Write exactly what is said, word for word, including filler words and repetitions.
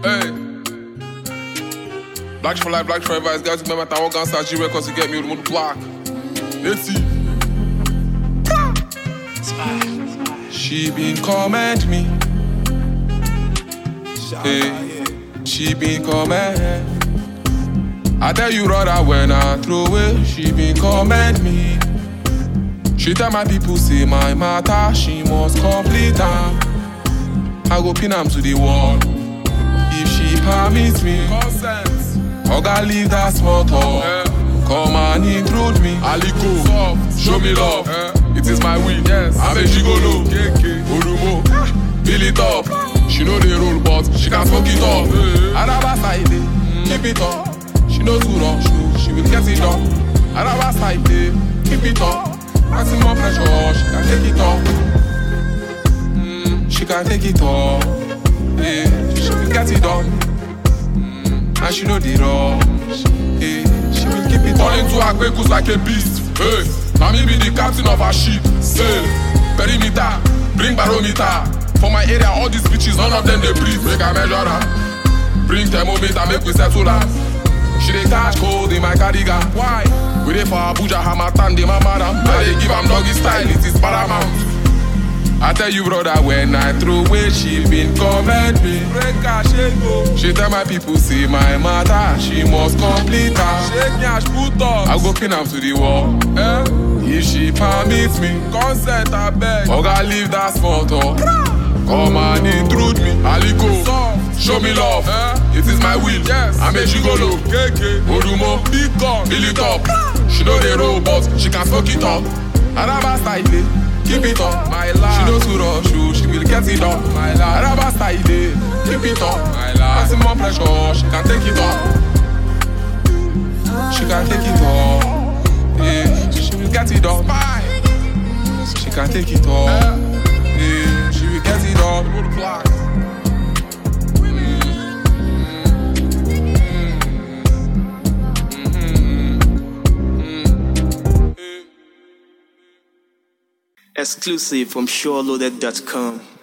Hey. Black for life, black forever. It's guys who remember that one gun start G records to get me with the block. Let's see. She been comment me. Hey. She been comment. I tell you brother when I throw away. She been comment me. She tell my people say my matter. She must complete her. I go pin am to the wall. If she permits me, consent. Oga leave that small talk. Yeah. Come and intrude me. Aliko, soft, show me love. Yeah. It is my will. Yes. I'm a gigolo. K K, Odumo, build it up. She know the rule, but she can fuck it up. Yeah. Araba side, mm. keep it up. She knows who rush, she, she will get it done. Araba side, keep it up. Maximum pressure, she can take it up. Mm. She can take it up. Yeah. She will get it done. And she know the rush, hey, she will keep it on. Into her quick like a beast, hey. Now me be the captain of her ship, sail. Perimeter, bring barometer. For my area, all these bitches, none of them they breathe. Make a measure her. Bring thermometer, make we settle that. She dey catch cold in my cardigan. Why? We dey for Abuja, Hamatan, de my madam. I dey give am doggy style, it is paramount. I tell you brother, when I throw away, she been comment me. She tell my people see my matter, she must complete her. Shake nyash, put us. I go pin am to the wall. Eh? If she permits me, consent I beg. Oga leave that small talk. Come and intrude me. Aliko, soft, show me love. Eh? It is my will. Yes. I'm a gigolo. K K, Odumo, big gun, build it up. She know the road, but she can fuck it up. Araba style. Keep it up, my life. She knows who rush you, she will get it up, my life. Araba style, keep it up, my life. Maximum pressure, she can take it up. She can take it up, yeah. She will get it up. She can take it up, yeah. She will get it up. Exclusive from SureLoaded dot com.